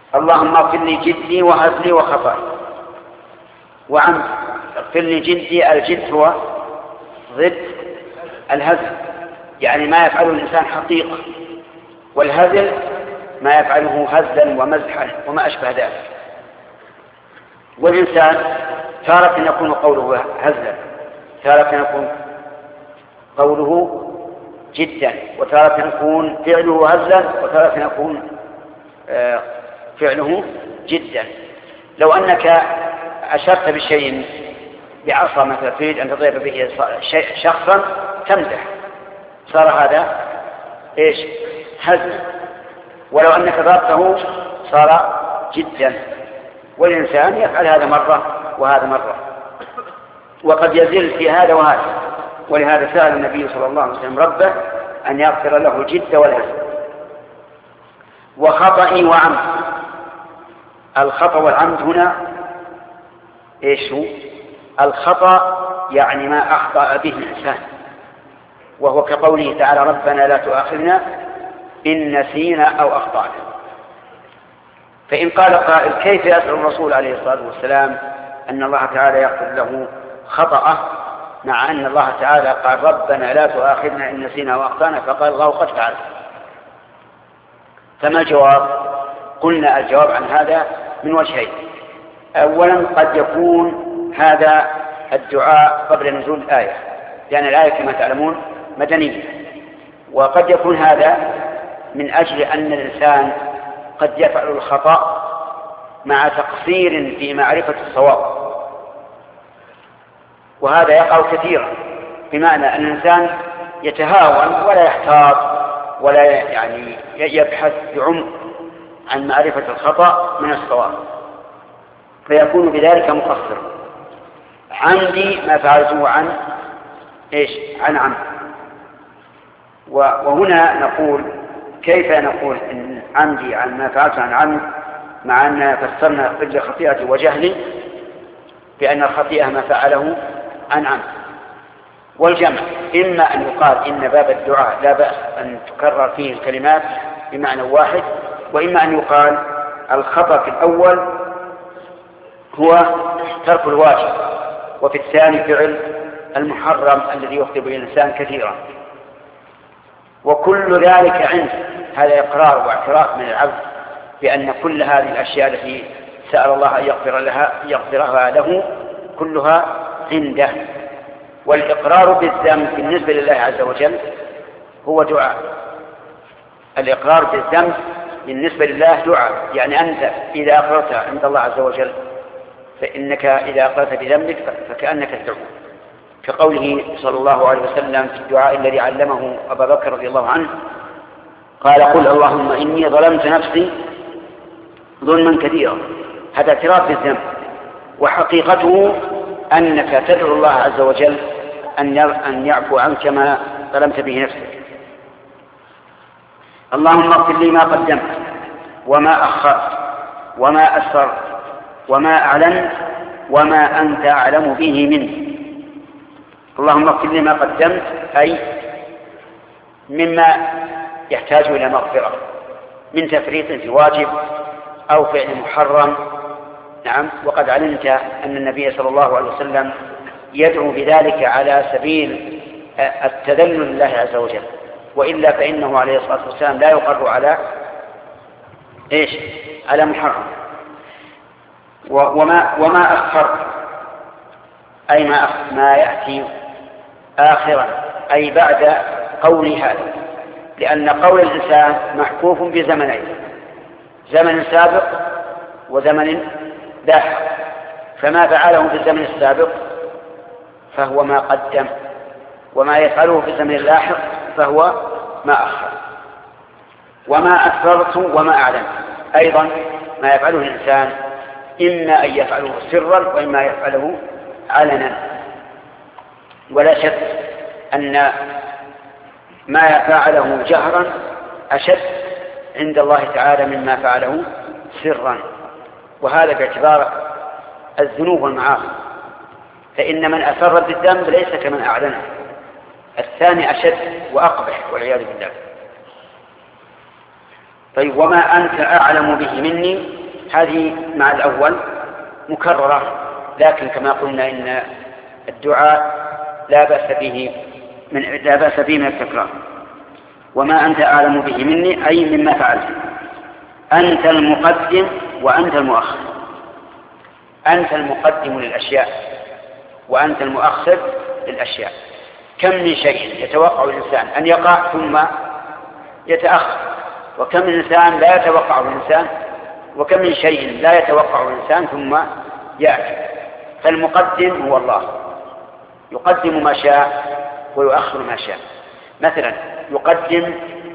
اللهم اغفر لي جدي وهزلي وخطأي وعمدي. اغفر لي جدي، الجد هو ضد الهزل، يعني ما يفعله الإنسان حقيقة، والهزل ما يفعله هزلا ومزحا وما أشبه ذلك. والإنسان تارة يكون قوله هزلا، تارة يكون قوله جدا، وتارة يكون فعله هزلا، وتارة يكون فعله جدا. لو أنك أشرت بشيء بعصا مثلا تريد أن تضرب به شخصا تمزح، صار هذا إيش؟ هزل. ولو أنك ضربته صار جدا. والإنسان يفعل هذا مرة وهذا مرة، وقد يزل في هذا وهذا. ولهذا سأل النبي صلى الله عليه وسلم ربه أن يغفر له الجد والهزل. وخطئي وعمد. الخطأ والعمد هنا إيش هو؟ الخطأ يعني ما أخطأ به الإنسان، وهو كقوله تعالى ربنا لا تؤاخذنا إن نسينا أو أخطأنا. فإن قال قائل كيف يسأل الرسول عليه الصلاة والسلام أن الله تعالى يغفر له خطأه مع أن الله تعالى قال ربنا لا تؤاخذنا إن نسينا أو أخطأنا، فقال الله قد فعل. فما الجواب؟ قلنا الجواب عن هذا من وجهين. أولا قد يكون هذا الدعاء قبل نزول الآية، لأن الآية كما تعلمون مدنية، وقد يكون هذا من أجل أن الإنسان قد يفعل الخطأ مع تقصير في معرفة الصواب، وهذا يقع كثيرا، بمعنى أن الإنسان يتهاون ولا يحتاط ولا يعني يبحث بعمق عن معرفة الخطأ من الصواب، فيكون بذلك مقصر. عمدي ما فعلته عن إيش؟ عن عمد. وهنا نقول كيف نقول إن عمدي عن ما فعلته عن عمد، مع أن فسرنا قبل خطيئة وجهل بأن الخطيئة ما فعله عن عمد. والجمع إما أن يقال إن باب الدعاء لا بأس أن تكرر فيه الكلمات بمعنى واحد، وإما أن يقال الخطأ في الأول هو ترك الواجب، وفي الثاني فعل المحرم الذي يخطئ به الإنسان كثيرا. وكل ذلك عنده، هذا إقرار واعتراف من العبد بأن كل هذه الأشياء التي سأل الله أن يغفرها له كلها عنده. والإقرار بالذنب بالنسبة لله عز وجل هو دعاء. الإقرار بالذنب بالنسبة لله دعاء، يعني أنت إذا أقررت عند الله عز وجل فإنك إذا أقررت بذنبك فكأنك تدعو، كقوله صلى الله عليه وسلم في الدعاء الذي علمه أبا بكر رضي الله عنه، قال قل اللهم إني ظلمت نفسي ظلما كثيرا. هذا اعتراف بالذنب، وحقيقته أنك تدعو الله عز وجل أن يعفو عنك ما ظلمت به نفسك. اللهم اغفر لي ما قدمت وما أخرت وما أسررت وما أعلنت وما أنت أعلم به مني. اللهم اغفر لي ما قدمت، أي مما يحتاج إلى مغفرة من تفريط في واجب أو فعل محرم. نعم، وقد علمت أن النبي صلى الله عليه وسلم يدعو بذلك على سبيل التذلل لله عز وجل، وإلا فإنه عليه الصلاة والسلام لا يقر على إيش؟ على محرم. وما أخر أي ما يأتي آخرا، أي بعد قول هذا، لأن قول الإنسان محكوف بزمنين، زمن سابق وزمن لاحق، فما فعله في الزمن السابق فهو ما قدم، وما يفعله في الزمن اللاحق فهو ما أخر. وما أسررت وما أعلنت أيضا ما يفعله الإنسان إما أن يفعله سرا وإما يفعله علنا، ولا شك أن ما فعله جهرا أشد عند الله تعالى مما فعله سرا، وهذا باعتبار الذنوب والمعاصي، فإن من أسر بالذنب ليس كمن أعلنه، الثاني أشد وأقبح والعياذ بالله. طيب، وما أنت أعلم به مني هذه مع الأول مكررة، لكن كما قلنا إن الدعاء لا بأس به من التكرار. وما أنت أعلم به مني أي مما فعلت، أنت المقدم وأنت المؤخر. أنت المقدم للأشياء وأنت المؤخر للأشياء. كم من شيء يتوقع الإنسان أن يقع ثم يتأخر، وكم من إنسان لا يتوقع الإنسان، وكم من شيء لا يتوقع الإنسان ثم يأتي. فالمقدم هو الله، يقدم ما شاء ويؤخر ما شاء. مثلا يقدم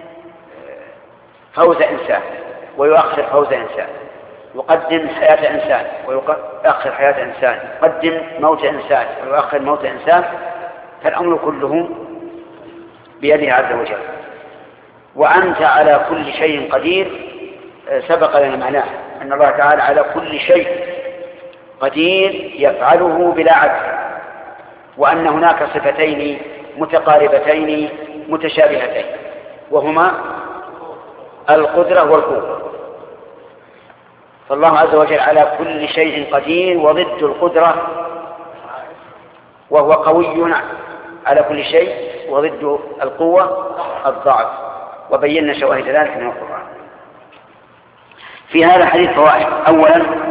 فوز إنسان ويؤخر فوز إنسان، يقدم حياة إنسان ويؤخر حياة إنسان، يقدم موت إنسان ويؤخر موت إنسان. فالأمر كله بيده عز وجل. وأنت على كل شيء قدير، سبق لنا معناه أن الله تعالى على كل شيء قدير يفعله بلا عجز، وأن هناك صفتين متقاربتين متشابهتين، وهما القدرة والقوة. فالله عز وجل على كل شيء قدير وضد القدرة، وهو قوي على كل شيء، وضد القوة الضعف، وبينا شواهد ذلك من القرآن. في هذا الحديث فوائد. أولا